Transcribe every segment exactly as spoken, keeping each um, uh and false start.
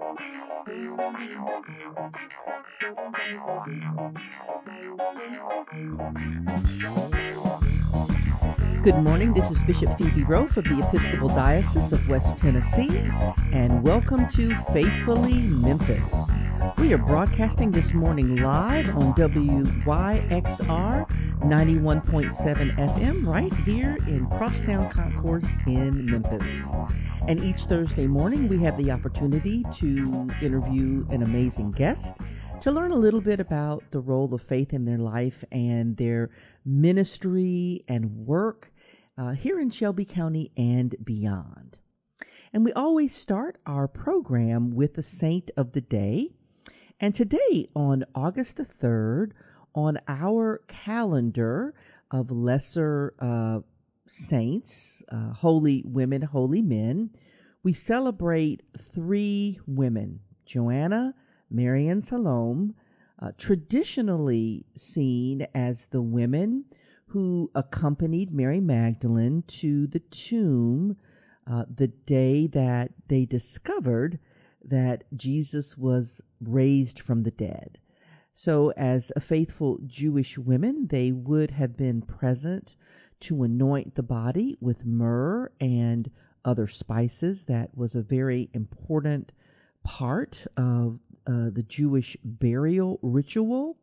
Good morning, this is Bishop Phoebe Rowe of the Episcopal Diocese of West Tennessee, and welcome to Faithfully Memphis. We are broadcasting this morning live on W Y X R ninety-one point seven F M right here in Crosstown Concourse in Memphis. And each Thursday morning we have the opportunity to interview an amazing guest to learn a little bit about the role of faith in their life and their ministry and work uh, here in Shelby County and beyond. And we always start our program with the Saint of the Day. And today, on August the third, on our calendar of lesser uh, saints, uh, holy women, holy men, we celebrate three women, Joanna, Mary, and Salome, uh, traditionally seen as the women who accompanied Mary Magdalene to the tomb uh, the day that they discovered that Jesus was raised from the dead. So as a faithful Jewish women, they would have been present to anoint the body with myrrh and other spices. That was a very important part of uh, the Jewish burial ritual.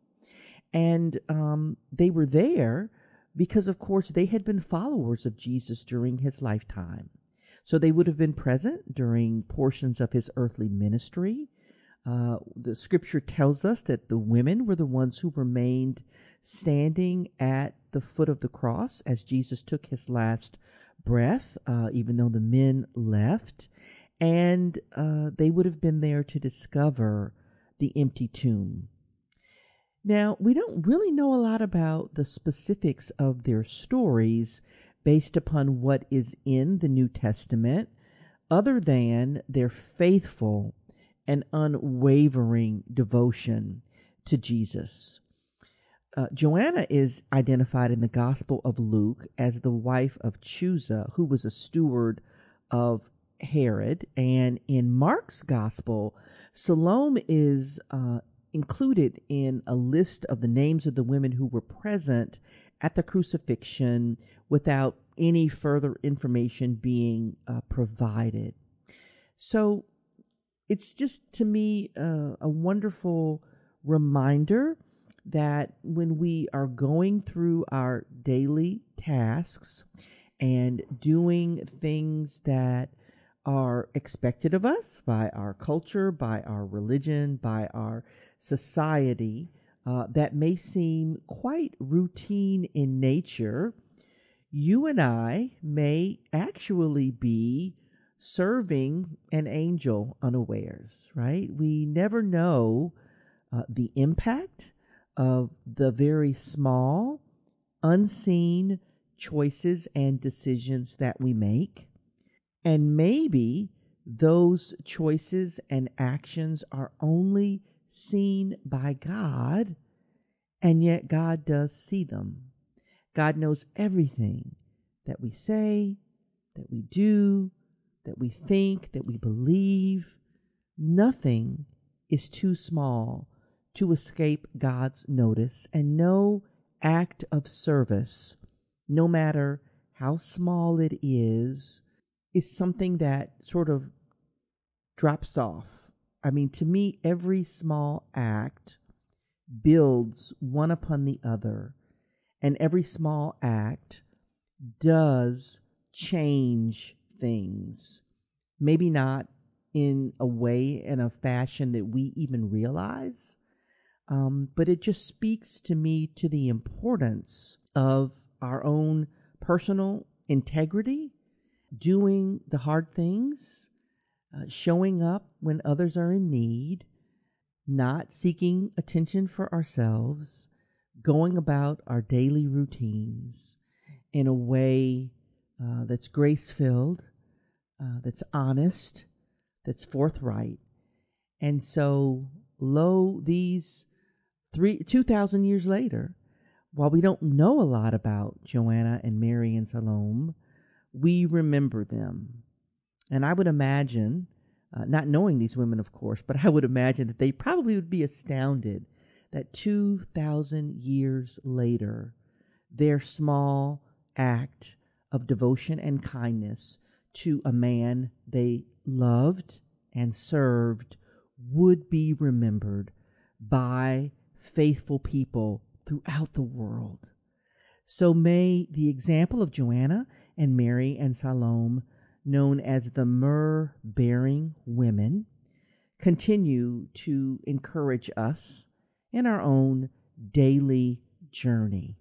And um, they were there because, of course, they had been followers of Jesus during his lifetime. So they would have been present during portions of his earthly ministry. Uh, the scripture tells us that the women were the ones who remained standing at the foot of the cross as Jesus took his last breath, uh, even though the men left. And uh, they would have been there to discover the empty tomb. Now, we don't really know a lot about the specifics of their stories based upon what is in the New Testament, other than their faithful and unwavering devotion to Jesus. Uh, Joanna is identified in the Gospel of Luke as the wife of Chuza, who was a steward of Herod, and in Mark's Gospel, Salome is uh, included in a list of the names of the women who were present at the crucifixion without any further information being uh, provided. So it's just, to me, uh, a wonderful reminder that when we are going through our daily tasks and doing things that are expected of us by our culture, by our religion, by our society, uh, that may seem quite routine in nature, you and I may actually be serving an angel unawares, right? We never know uh, the impact of the very small, unseen choices and decisions that we make. And maybe those choices and actions are only seen by God, and yet God does see them. God knows everything that we say, that we do, that we think, that we believe. Nothing is too small to escape God's notice, and no act of service, no matter how small it is, is something that sort of drops off. I mean, to me, every small act builds one upon the other, and every small act does change things. Maybe not in a way, in a fashion that we even realize, um, but it just speaks to me to the importance of our own personal integrity, doing the hard things, uh, showing up when others are in need, not seeking attention for ourselves, going about our daily routines in a way uh, that's grace-filled, uh, that's honest, that's forthright. And so, lo, these three, two thousand years later, while we don't know a lot about Joanna and Mary and Salome, we remember them. And I would imagine uh, not knowing these women, of course, but I would imagine that they probably would be astounded that two thousand years later, their small act of devotion and kindness to a man they loved and served would be remembered by faithful people throughout the world. So may the example of Joanna and Mary and Salome, known as the myrrh-bearing women, continue to encourage us in our own daily journey.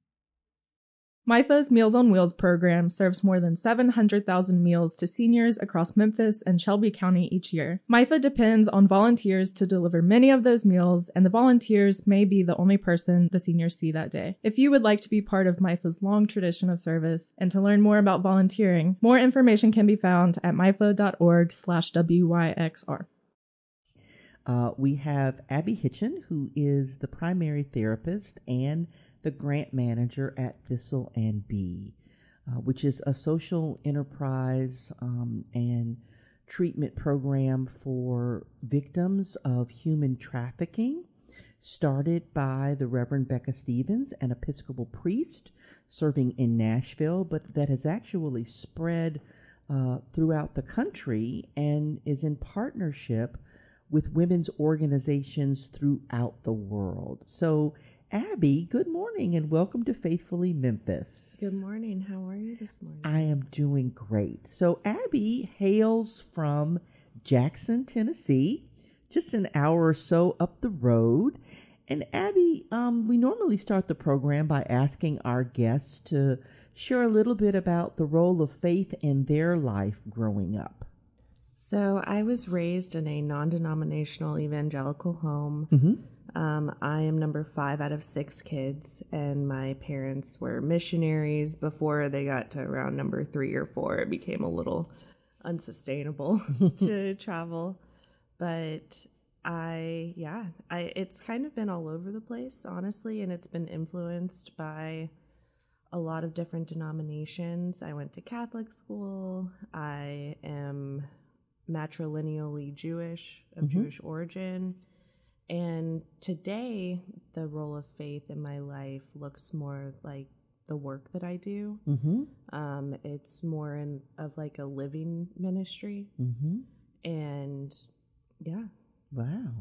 MIFA's Meals on Wheels program serves more than seven hundred thousand meals to seniors across Memphis and Shelby County each year. MIFA depends on volunteers to deliver many of those meals, and the volunteers may be the only person the seniors see that day. If you would like to be part of MIFA's long tradition of service and to learn more about volunteering, more information can be found at mifa.org slash WYXR. Uh, we have Abby Hitchen, who is the primary therapist and the grant manager at Thistle and Bee, uh, which is a social enterprise um, and treatment program for victims of human trafficking, started by the Reverend Becca Stevens, an Episcopal priest serving in Nashville, but that has actually spread uh, throughout the country and is in partnership with women's organizations throughout the world. So, Abby, good morning and welcome to Faithfully Memphis. Good morning. How are you this morning? I am doing great. So, Abby hails from Jackson, Tennessee, just an hour or so up the road. And Abby, um, we normally start the program by asking our guests to share a little bit about the role of faith in their life growing up. So, I was raised in a non-denominational evangelical home. Mm-hmm. Um, I am number five out of six kids, and my parents were missionaries. Before they got to around number three or four, it became a little unsustainable to travel. But I, yeah, I it's kind of been all over the place, honestly, and it's been influenced by a lot of different denominations. I went to Catholic school. I am matrilineally Jewish, of mm-hmm. Jewish origin. And today, the role of faith in my life looks more like the work that I do. Mm-hmm. Um, it's more in of like a living ministry. Mm-hmm. And yeah. Wow.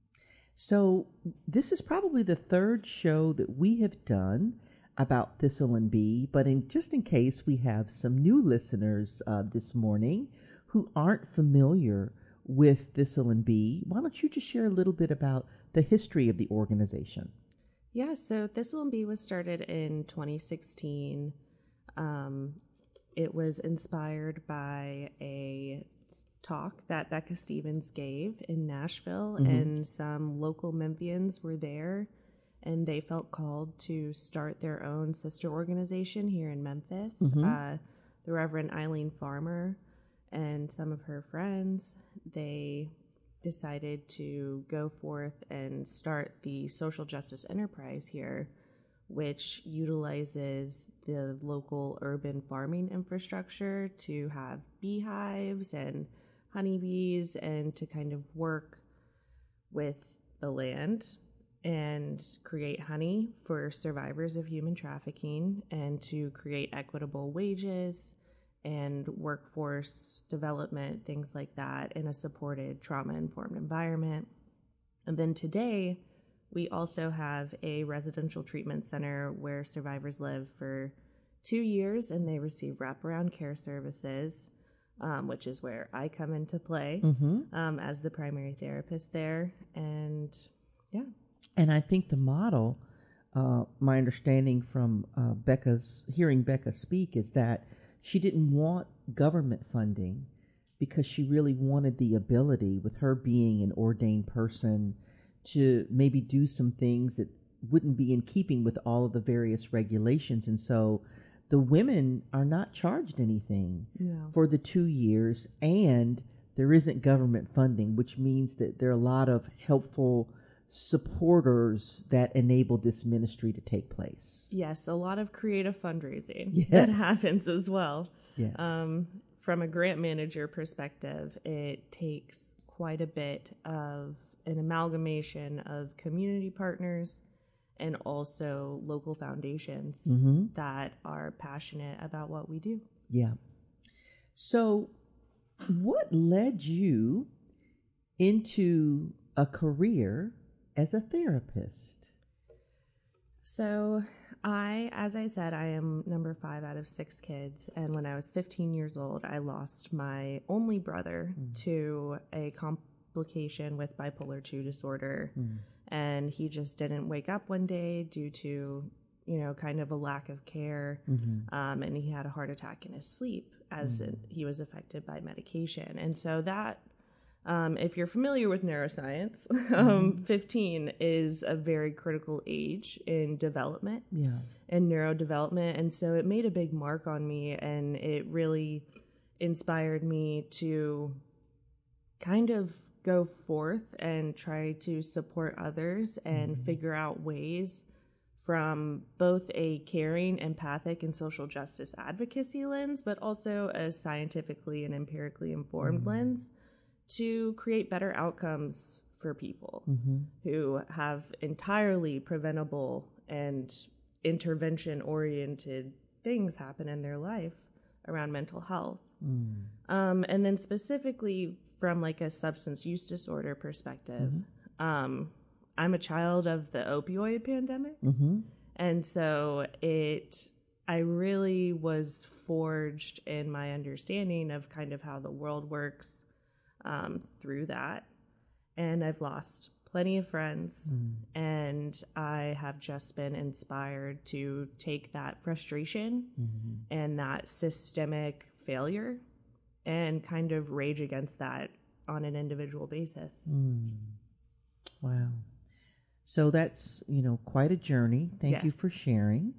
So this is probably the third show that we have done about Thistle and Bee, but in just in case we have some new listeners uh, this morning who aren't familiar with Thistle and Bee, why don't you just share a little bit about the history of the organization? Yeah, so Thistle and Bee was started in twenty sixteen. Um, it was inspired by a talk that Becca Stevens gave in Nashville, mm-hmm. and some local Memphians were there, and they felt called to start their own sister organization here in Memphis. Mm-hmm. Uh, the Reverend Eileen Farmer and some of her friends, they decided to go forth and start the social justice enterprise here, which utilizes the local urban farming infrastructure to have beehives and honeybees and to kind of work with the land and create honey for survivors of human trafficking and to create equitable wages and workforce development, things like that, in a supported, trauma-informed environment. And then today, we also have a residential treatment center where survivors live for two years and they receive wraparound care services, um, which is where I come into play mm-hmm. um, as the primary therapist there. And yeah. And I think the model, uh, my understanding from uh, Becca's, hearing Becca speak, is that she didn't want government funding because she really wanted the ability, with her being an ordained person, to maybe do some things that wouldn't be in keeping with all of the various regulations. And so the women are not charged anything no. for the two years, and there isn't government funding, which means that there are a lot of helpful supporters that enable this ministry to take place. Yes, a lot of creative fundraising yes. that happens as well. Yes. Um, from a grant manager perspective, it takes quite a bit of an amalgamation of community partners and also local foundations Mm-hmm. that are passionate about what we do. Yeah. So, what led you into a career as a therapist? So, I, as I said, I am number five out of six kids. And when I was fifteen years old, I lost my only brother mm. to a complication with bipolar two disorder. Mm. And he just didn't wake up one day due to, you know, kind of a lack of care. Mm-hmm. Um, and he had a heart attack in his sleep as mm. he was affected by medication. And so that, um, if you're familiar with neuroscience, mm-hmm. um, fifteen is a very critical age in development yeah. and neurodevelopment. And so it made a big mark on me, and it really inspired me to kind of go forth and try to support others and mm-hmm. figure out ways from both a caring, empathic, and social justice advocacy lens, but also a scientifically and empirically informed mm-hmm. lens to create better outcomes for people mm-hmm. who have entirely preventable and intervention-oriented things happen in their life around mental health. Mm. Um, and then specifically from like a substance use disorder perspective, mm-hmm. um, I'm a child of the opioid pandemic. Mm-hmm. And so it, I really was forged in my understanding of kind of how the world works um, through that. And I've lost plenty of friends, mm. and I have just been inspired to take that frustration mm-hmm. and that systemic failure and kind of rage against that on an individual basis. Mm. Wow. So that's, you know, quite a journey. Thank yes. you for sharing.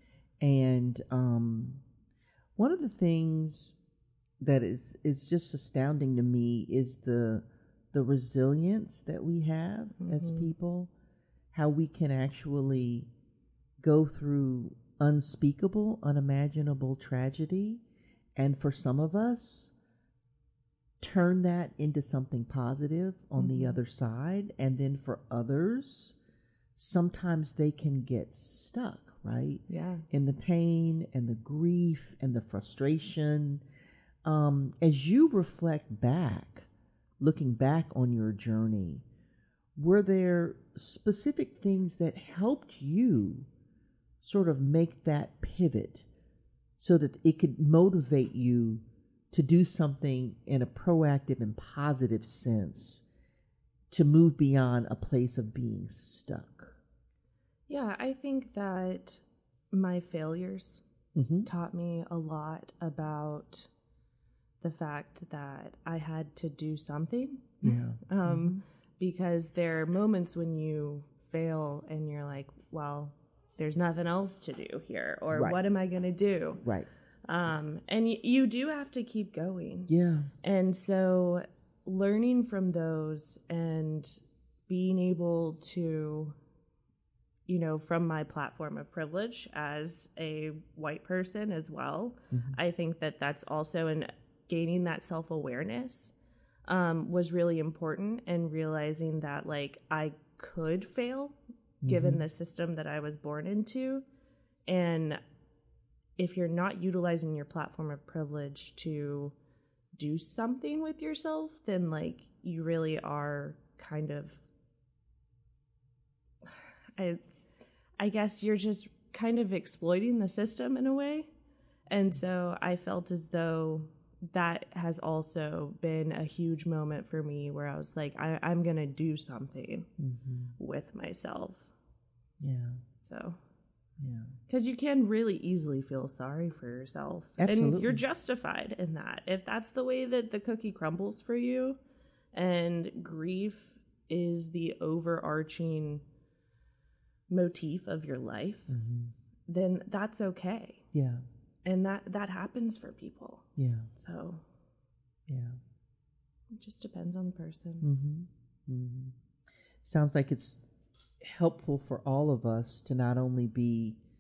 And um, one of the things that is, is just astounding to me is the the resilience that we have mm-hmm. as people, how we can actually go through unspeakable, unimaginable tragedy, and for some of us, turn that into something positive on mm-hmm. the other side. And then for others, sometimes they can get stuck, right? Yeah. In the pain and the grief and the frustration. Um, as you reflect back, looking back on your journey, were there specific things that helped you sort of make that pivot so that it could motivate you to do something in a proactive and positive sense to move beyond a place of being stuck? Yeah, I think that my failures mm-hmm. taught me a lot about the fact that I had to do something. Yeah. um, mm-hmm. Because there are moments when you fail and you're like, well, there's nothing else to do here, or right. what am I going to do? Right. Um, and y- you do have to keep going. Yeah. And so learning from those and being able to, you know, from my platform of privilege as a white person as well, mm-hmm. I think that that's also an gaining that self-awareness um, was really important, and realizing that like I could fail mm-hmm. given the system that I was born into. And if you're not utilizing your platform of privilege to do something with yourself, then like you really are kind of, I, I guess you're just kind of exploiting the system in a way. And so I felt as though that has also been a huge moment for me where I was like, I, I'm going to do something mm-hmm. with myself. Yeah. So, yeah. Because you can really easily feel sorry for yourself. Absolutely. And you're justified in that. If that's the way that the cookie crumbles for you, and grief is the overarching motif of your life, mm-hmm. then that's okay. Yeah. And that, that happens for people. Yeah. So, yeah. It just depends on the person. Mm-hmm. Mm-hmm. Sounds like it's helpful for all of us to not only be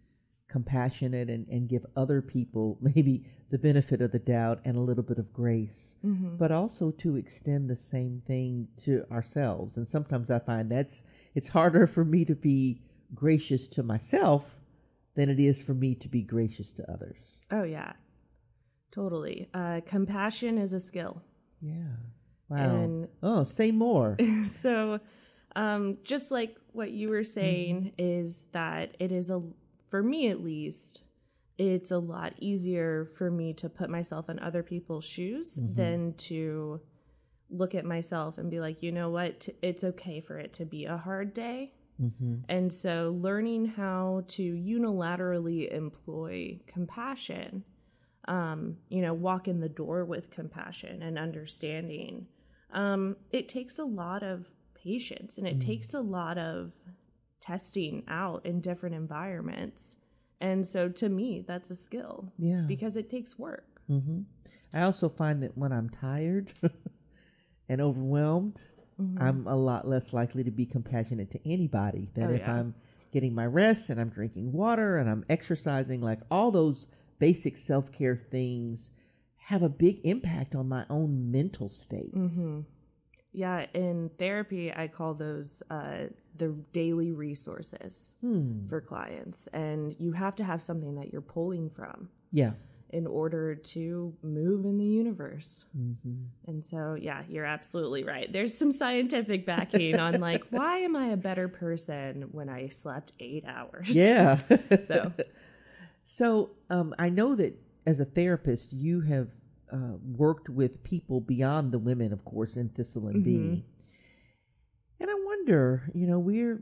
compassionate and, and give other people maybe the benefit of the doubt and a little bit of grace, Mm-hmm. but also to extend the same thing to ourselves. And sometimes I find that's, it's harder for me to be gracious to myself than it is for me to be gracious to others. Oh, yeah. Totally. Uh, compassion is a skill. Yeah. Wow. And oh, say more. so um, just like what you were saying mm-hmm. is that it is, a, for me at least, it's a lot easier for me to put myself in other people's shoes mm-hmm. than to look at myself and be like, you know what, it's okay for it to be a hard day. Mm-hmm. And so learning how to unilaterally employ compassion, um, you know, walk in the door with compassion and understanding, um, it takes a lot of patience and it mm. takes a lot of testing out in different environments. And so to me, that's a skill. Yeah. Because it takes work. Mm-hmm. I also find that when I'm tired and overwhelmed, mm-hmm. I'm a lot less likely to be compassionate to anybody than oh, if yeah. I'm getting my rest and I'm drinking water and I'm exercising. Like all those basic self-care things have a big impact on my own mental state. Mm-hmm. Yeah, in therapy, I call those uh, the daily resources hmm. for clients. And you have to have something that you're pulling from. Yeah. In order to move in the universe. Mm-hmm. And so, yeah, you're absolutely right. There's some scientific backing on like, why am I a better person when I slept eight hours? Yeah. so, so um, I know that as a therapist, you have uh, worked with people beyond the women, of course, in Thistle and mm-hmm. Bee. And I wonder, you know, we're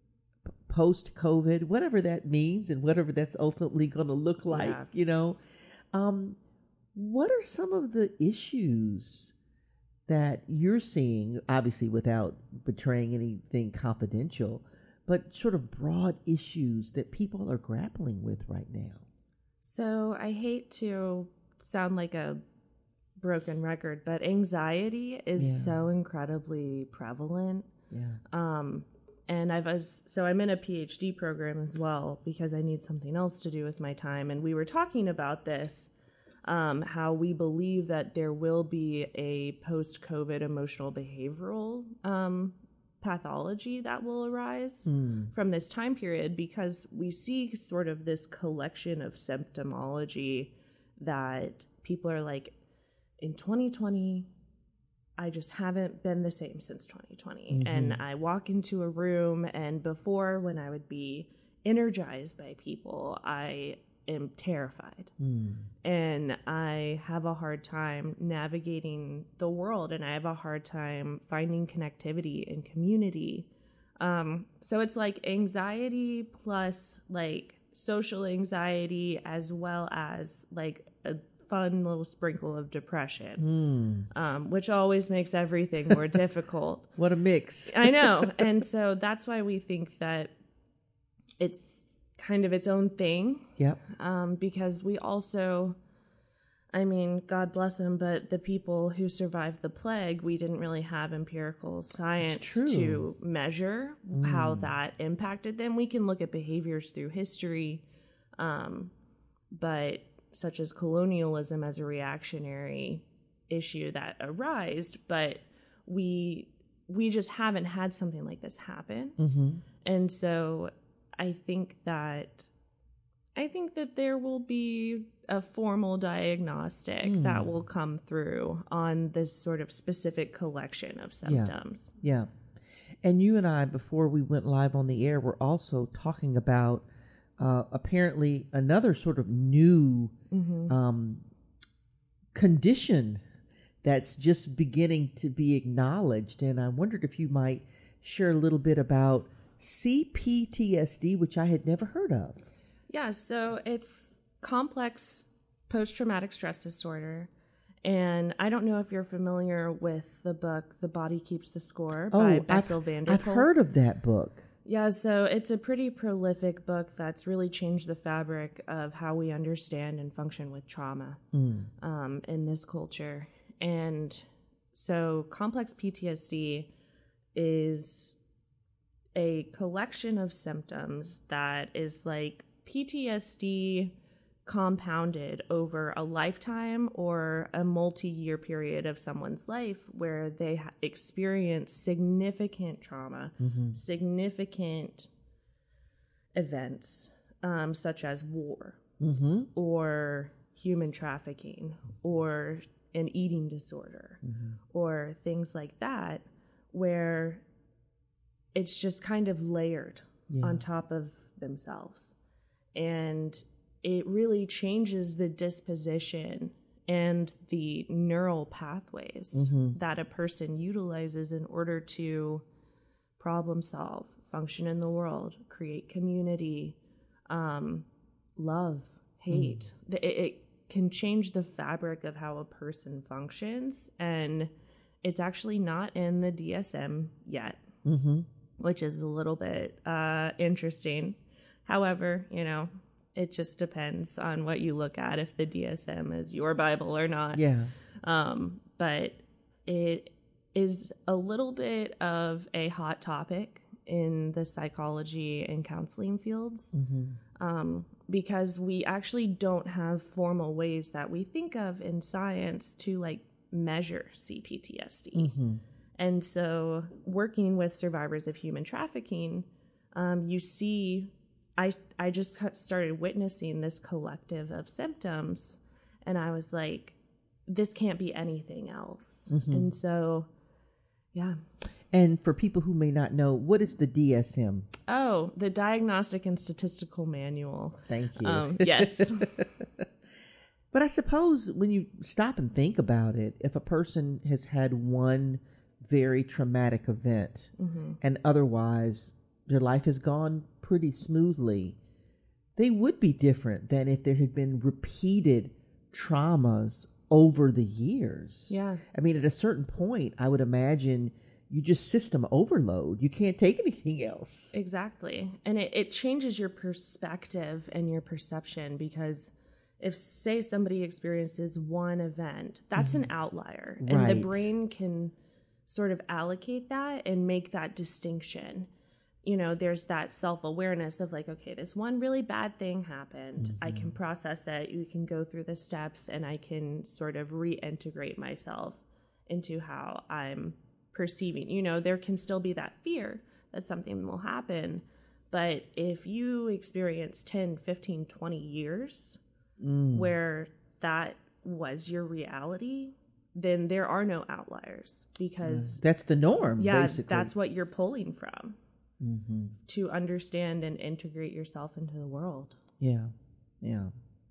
post-COVID, whatever that means and whatever that's ultimately going to look like, yeah. you know, Um, what are some of the issues that you're seeing, obviously without betraying anything confidential, but sort of broad issues that people are grappling with right now? So I hate to sound like a broken record, but anxiety is yeah. so incredibly prevalent. Yeah. Um, And I've was, so I'm in a PhD program as well because I need something else to do with my time. And we were talking about this, um, how we believe that there will be a post-COVID emotional behavioral um, pathology that will arise mm. from this time period because we see sort of this collection of symptomology that people are like, in twenty twenty, I just haven't been the same since twenty twenty. Mm-hmm. And I walk into a room and before when I would be energized by people, I am terrified. Mm. And I have a hard time navigating the world and I have a hard time finding connectivity and community. Um, so it's like anxiety plus like social anxiety as well as like a fun little sprinkle of depression, mm. um, which always makes everything more difficult. What a mix. I know. And so that's why we think that it's kind of its own thing. Yep. Um, because we also, I mean, God bless them, but the people who survived the plague, we didn't really have empirical science to measure mm. how that impacted them. We can look at behaviors through history, um, but such as colonialism as a reactionary issue that arose, but we we just haven't had something like this happen. Mm-hmm. And so I think that I think that there will be a formal diagnostic mm. that will come through on this sort of specific collection of symptoms. Yeah. yeah. And you and I, before we went live on the air, were also talking about Uh, apparently another sort of new mm-hmm. um, condition that's just beginning to be acknowledged. And I wondered if you might share a little bit about C P T S D, which I had never heard of. Yeah, so it's complex post-traumatic stress disorder. And I don't know if you're familiar with the book, The Body Keeps the Score by oh, Bessel I've, van der Kolk. I've heard of that book. Yeah, so it's a pretty prolific book that's really changed the fabric of how we understand and function with trauma mm. um, in this culture. And so complex P T S D is a collection of symptoms that is like P T S D compounded over a lifetime or a multi-year period of someone's life where they ha- experience significant trauma, mm-hmm. significant events, um, such as war, mm-hmm. or human trafficking, or an eating disorder, mm-hmm. or things like that, where it's just kind of layered yeah. on top of themselves. And it really changes the disposition and the neural pathways mm-hmm. that a person utilizes in order to problem solve, function in the world, create community, um, love, hate. Mm. It, it can change the fabric of how a person functions. And it's actually not in the D S M yet, mm-hmm. which is a little bit uh, interesting. However, you know, it just depends on what you look at, if the D S M is your Bible or not. Yeah. Um, but it is a little bit of a hot topic in the psychology and counseling fields, mm-hmm. um, because we actually don't have formal ways that we think of in science to like measure C P T S D. Mm-hmm. And so working with survivors of human trafficking, um, you see... I, I just started witnessing this collective of symptoms, and I was like, this can't be anything else. Mm-hmm. And so, yeah. And for people who may not know, what is the D S M? Oh, the Diagnostic and Statistical Manual. Thank you. Um, yes. But I suppose when you stop and think about it, if a person has had one very traumatic event mm-hmm. and otherwise their life has gone pretty smoothly, they would be different than if there had been repeated traumas over the years. Yeah. I mean, at a certain point, I would imagine you just system overload. You can't take anything else. Exactly. And it, it changes your perspective and your perception, because if, say, somebody experiences one event, that's mm-hmm. an outlier. Right. And the brain can sort of allocate that and make that distinction. You know, there's that self-awareness of like, okay, this one really bad thing happened. Mm-hmm. I can process it. You can go through the steps, and I can sort of reintegrate myself into how I'm perceiving. You know, there can still be that fear that something will happen. But if you experience ten, fifteen, twenty years mm. where that was your reality, then there are no outliers, because mm. that's the norm. Yeah, basically. That's what you're pulling from. Mm-hmm. To understand and integrate yourself into the world. Yeah, yeah.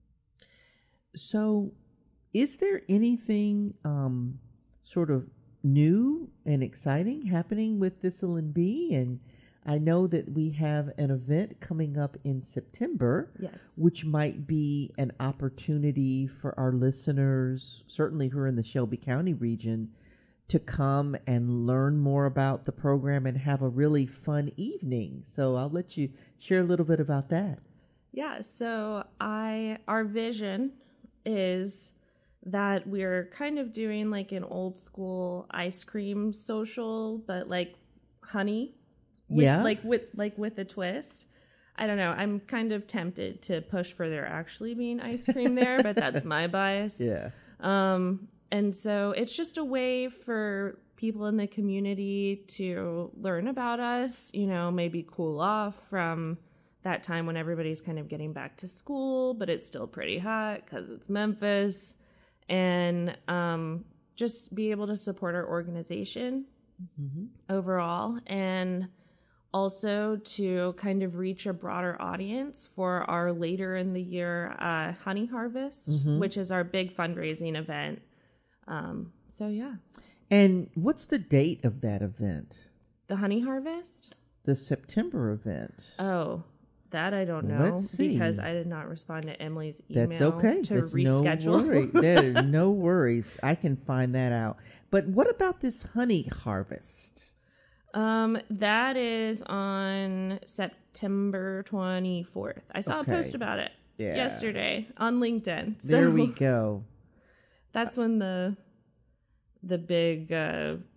So, is there anything um, sort of new and exciting happening with Thistle and Bee? And I know that we have an event coming up in September, yes, which might be an opportunity for our listeners, certainly who are in the Shelby County region, to come and learn more about the program and have a really fun evening. So I'll let you share a little bit about that. Yeah, so I our vision is that we're kind of doing like an old school ice cream social, but like honey. With, yeah. Like with like with a twist. I don't know. I'm kind of tempted to push for there actually being ice cream there, but that's my bias. Yeah. Um And so it's just a way for people in the community to learn about us, you know, maybe cool off from that time when everybody's kind of getting back to school, but it's still pretty hot because it's Memphis, and um, just be able to support our organization mm-hmm. overall, and also to kind of reach a broader audience for our later in the year uh, honey harvest, mm-hmm. which is our big fundraising event. Um, so yeah. And what's the date of that event? The honey harvest? The September event. Oh, that I don't know. Let's see. Because I did not respond to Emily's email. That's okay. To That's reschedule. No worry. There is no worries. I can find that out. But what about this honey harvest? Um, that is on September twenty-fourth. I saw okay. a post about it yeah. yesterday on LinkedIn. So there we go. That's when the the big uh,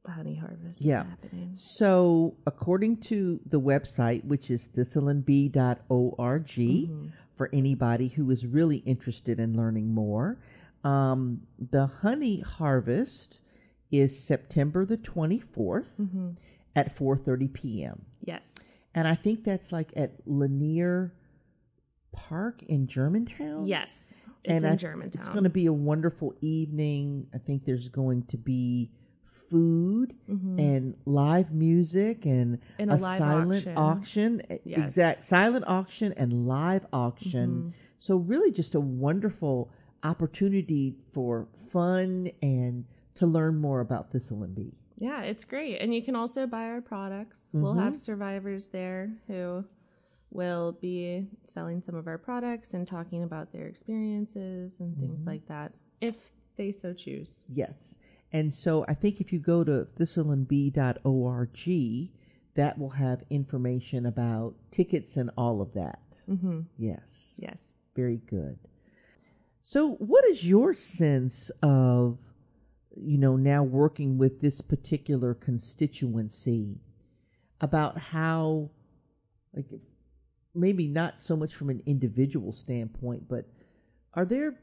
honey harvest Yeah. is happening. So, according to the website, which is thistleandbee dot org, mm-hmm. for anybody who is really interested in learning more, um, the honey harvest is September the twenty-fourth mm-hmm. at four thirty p.m. Yes. And I think that's like at Lanier Park in Germantown. Yes, it's and in I, Germantown. It's going to be a wonderful evening. I think there's going to be food mm-hmm. and live music and, and a, a live silent auction. auction. Yes. Exact silent auction and live auction. Mm-hmm. So really just a wonderful opportunity for fun and to learn more about Thistle and Bee. Yeah, it's great. And you can also buy our products. Mm-hmm. We'll have survivors there who will be selling some of our products and talking about their experiences and things mm-hmm. like that, if they so choose. Yes. And so I think if you go to thistleandbee dot org, that will have information about tickets and all of that. Mm-hmm. Yes. Yes. Very good. So what is your sense of, you know, now working with this particular constituency about how, like, if, maybe not so much from an individual standpoint, but are there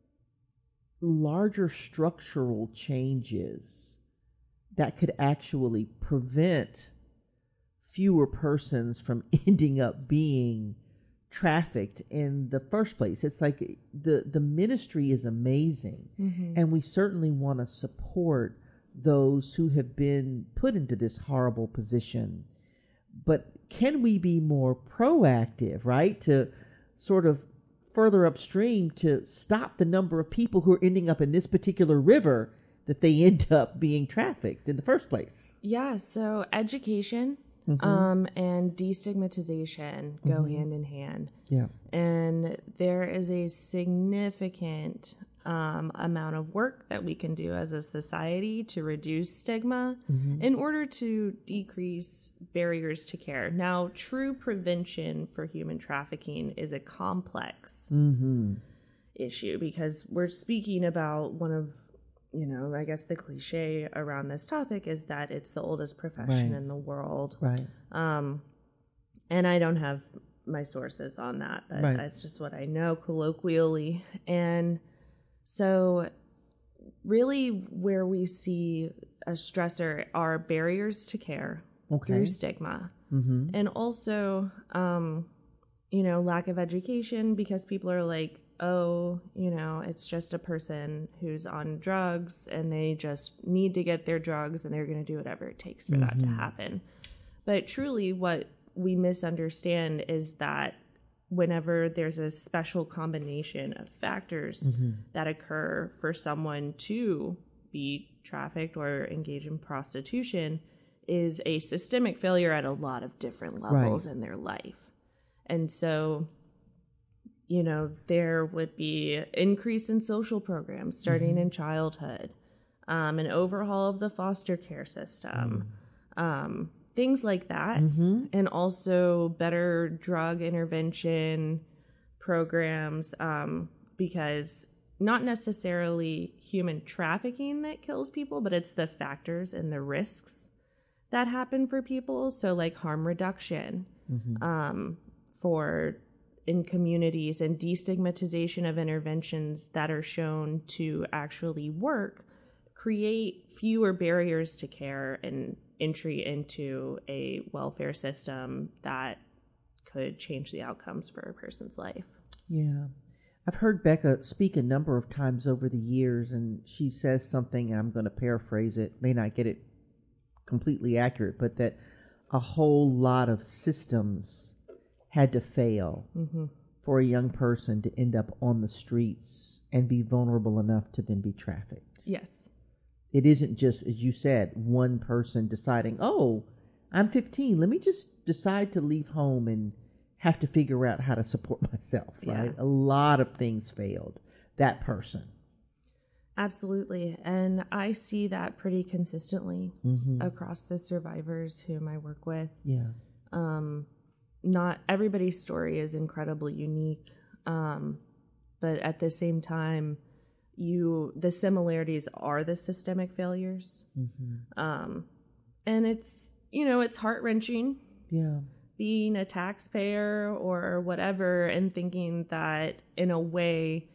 larger structural changes that could actually prevent fewer persons from ending up being trafficked in the first place? It's like the, the ministry is amazing, mm-hmm. and we certainly want to support those who have been put into this horrible position. But can we be more proactive, right, to sort of further upstream to stop the number of people who are ending up in this particular river that they end up being trafficked in the first place? Yeah, so education mm-hmm. um, and destigmatization go mm-hmm. hand in hand. Yeah. And there is a significant um, amount of work that we can do as a society to reduce stigma mm-hmm. in order to decrease barriers to care. Now, true prevention for human trafficking is a complex mm-hmm. issue because we're speaking about one of, you know, I guess the cliche around this topic is that it's the oldest profession right. in the world. Right. Um, and I don't have my sources on that, but right. that's just what I know colloquially. And so really where we see a stressor are barriers to care okay. through stigma. Mm-hmm. And also, um, you know, lack of education because people are like, oh, you know, it's just a person who's on drugs and they just need to get their drugs and they're going to do whatever it takes for mm-hmm. that to happen. But truly what we misunderstand is that whenever there's a special combination of factors mm-hmm. that occur for someone to be trafficked or engage in prostitution is a systemic failure at a lot of different levels right. in their life. And so, you know, there would be increase in social programs starting mm-hmm. in childhood, um, an overhaul of the foster care system, mm. um, things like that. Mm-hmm. And also better drug intervention programs, um, because not necessarily human trafficking that kills people, but it's the factors and the risks that happen for people. So like harm reduction mm-hmm. um, for in communities and destigmatization of interventions that are shown to actually work, create fewer barriers to care and entry into a welfare system that could change the outcomes for a person's life. Yeah. I've heard Becca speak a number of times over the years, and she says something, and I'm going to paraphrase it, may not get it completely accurate, but that a whole lot of systems had to fail mm-hmm. for a young person to end up on the streets and be vulnerable enough to then be trafficked. Yes. It isn't just, as you said, one person deciding, oh, I'm fifteen, let me just decide to leave home and have to figure out how to support myself, right? Yeah. A lot of things failed that person. Absolutely. And I see that pretty consistently mm-hmm. across the survivors whom I work with. Yeah. Um, not everybody's story is incredibly unique. Um, but at the same time, you the similarities are the systemic failures. Mm-hmm. Um, and it's, you know, it's heart-wrenching Yeah. being a taxpayer or whatever and thinking that in a way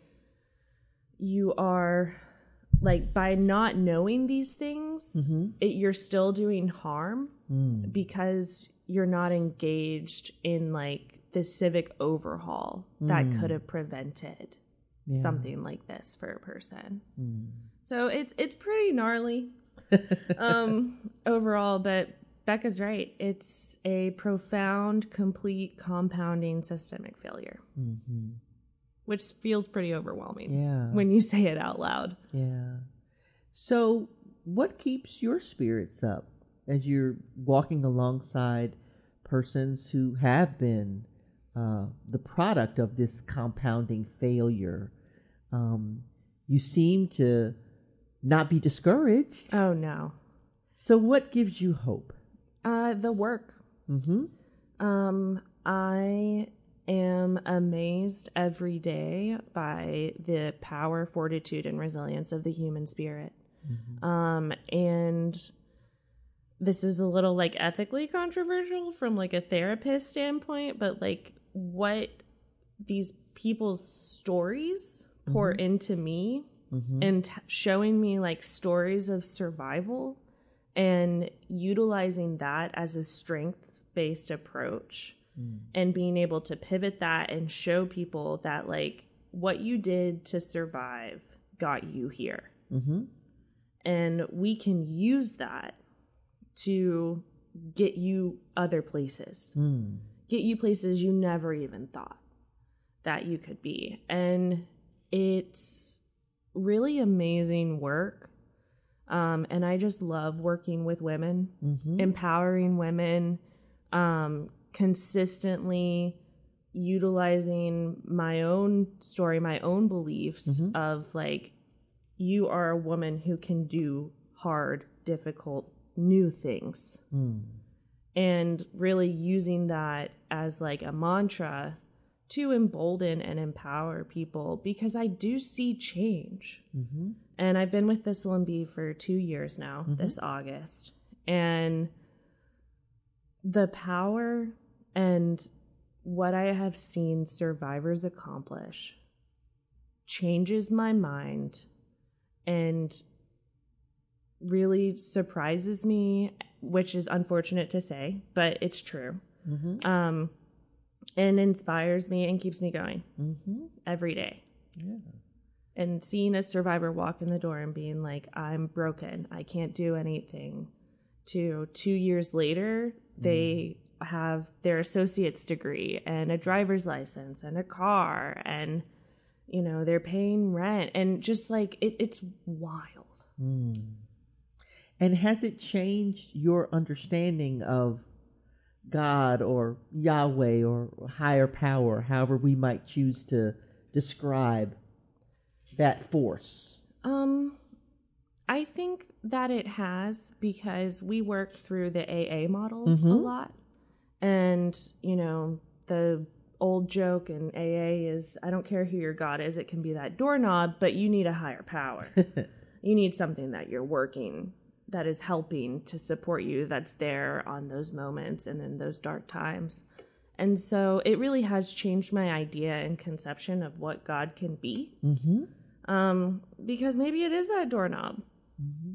you are, like, by not knowing these things, Mm-hmm. it, you're still doing harm Mm. because you're not engaged in, like, the civic overhaul that Mm. could have prevented Yeah. something like this for a person. Mm. So it's it's pretty gnarly um, overall, but Becca's right. It's a profound, complete, compounding systemic failure, Mm-hmm. which feels pretty overwhelming Yeah. when you say it out loud. Yeah. So, what keeps your spirits up as you're walking alongside persons who have been uh, the product of this compounding failure? Um, you seem to not be discouraged. Oh, no. So, what gives you hope? Uh, the work. Mm-hmm. Um, I am amazed every day by the power, fortitude, and resilience of the human spirit. Mm-hmm. Um, and this is a little, like, ethically controversial from, like, a therapist standpoint, but, like, what these people's stories pour Mm-hmm. into me Mm-hmm. and t- showing me, like, stories of survival and utilizing that as a strengths-based approach Mm. and being able to pivot that and show people that, like, what you did to survive got you here. Mm-hmm. And we can use that to get you other places, Mm. get you places you never even thought that you could be. And it's really amazing work. Um, and I just love working with women, Mm-hmm. empowering women, um, consistently utilizing my own story, my own beliefs Mhm. of, like, you are a woman who can do hard, difficult, new things. Mm. And really using that as, like, a mantra to embolden and empower people, because I do see change. Mm-hmm. And I've been with Thistle and Bee for two years now, Mhm. this August. And the power and what I have seen survivors accomplish changes my mind and really surprises me, which is unfortunate to say, but it's true. Mm-hmm. Um, and inspires me and keeps me going Mm-hmm. every day. Yeah. And seeing a survivor walk in the door and being like, I'm broken, I can't do anything, to two years later, they have their associate's degree and a driver's license and a car, and, you know, they're paying rent, and just, like, it, it's wild. Mm. And has it changed your understanding of God or Yahweh or higher power, however we might choose to describe that force? Um, I think that it has, because we work through the A A model Mhm. a lot. And, you know, the old joke in A A is, I don't care who your God is, it can be that doorknob, but you need a higher power. You need something that you're working, that is helping to support you, that's there on those moments and in those dark times. And so it really has changed my idea and conception of what God can be. Mm-hmm. Um, because maybe it is that doorknob. Mm-hmm.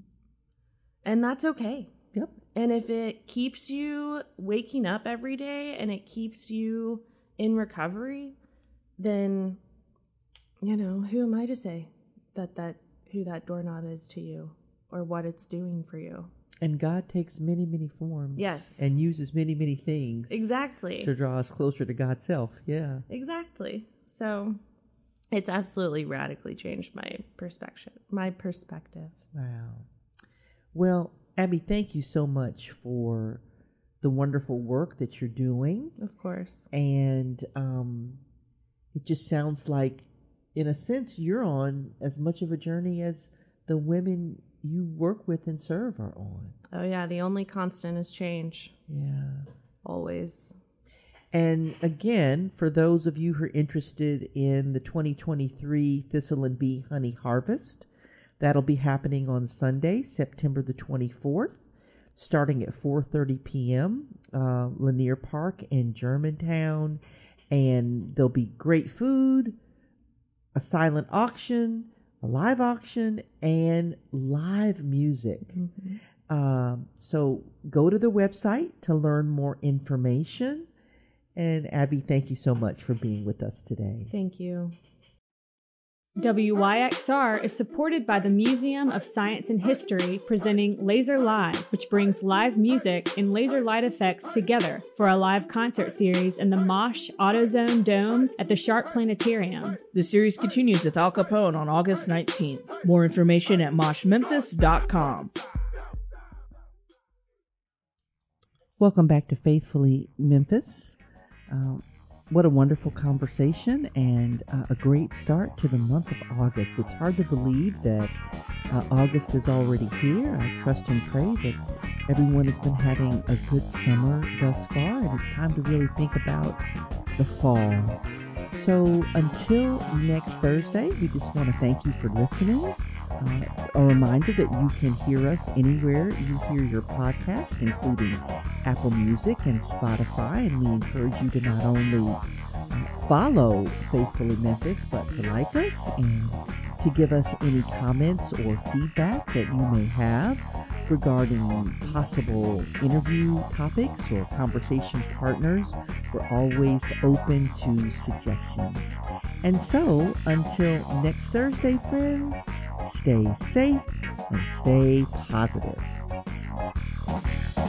And that's okay. Yep. And if it keeps you waking up every day and it keeps you in recovery, then, you know, who am I to say that, that who that doorknob is to you or what it's doing for you? And God takes many, many forms. Yes. And uses many, many things. Exactly. To draw us closer to God's self. Yeah. Exactly. So it's absolutely radically changed my perspective. My perspective. Wow. Well, Abby, thank you so much for the wonderful work that you're doing. Of course. And um, it just sounds like, in a sense, you're on as much of a journey as the women you work with and serve are on. Oh, yeah. The only constant is change. Yeah. Always. And again, for those of you who are interested in the twenty twenty-three Thistle and Bee Honey Harvest, that'll be happening on Sunday, September the twenty-fourth, starting at four thirty p.m., uh, Lanier Park in Germantown. And there'll be great food, a silent auction, a live auction, and live music. Mm-hmm. Um, so go to the website to learn more information. And Abby, thank you so much for being with us today. Thank you. W Y X R is supported by the Museum of Science and History, presenting Laser Live, which brings live music and laser light effects together for a live concert series in the Mosh AutoZone Dome at the Sharp Planetarium. The series continues with Al Capone on August nineteenth. More information at mosh memphis dot com. Welcome back to Faithfully Memphis. Um, What a wonderful conversation and uh, a great start to the month of August. It's hard to believe that uh, August is already here. I trust and pray that everyone has been having a good summer thus far, and it's time to really think about the fall. So until next Thursday, we just want to thank you for listening. Uh, a reminder that you can hear us anywhere you hear your podcast, including Apple Music and Spotify. And we encourage you to not only uh, follow Faithfully Memphis, but to like us and to give us any comments or feedback that you may have regarding possible interview topics or conversation partners. We're always open to suggestions. And so, until next Thursday, friends, stay safe and stay positive.